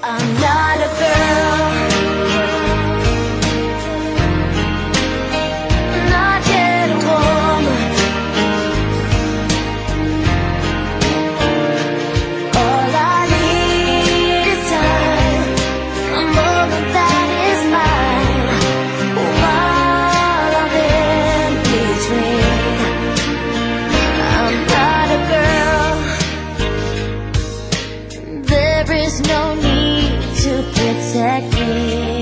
I'm not a girl, not yet a woman. All I need is time, a moment that is mine. While I'm in between, I'm not a girl. There is no need to protect me.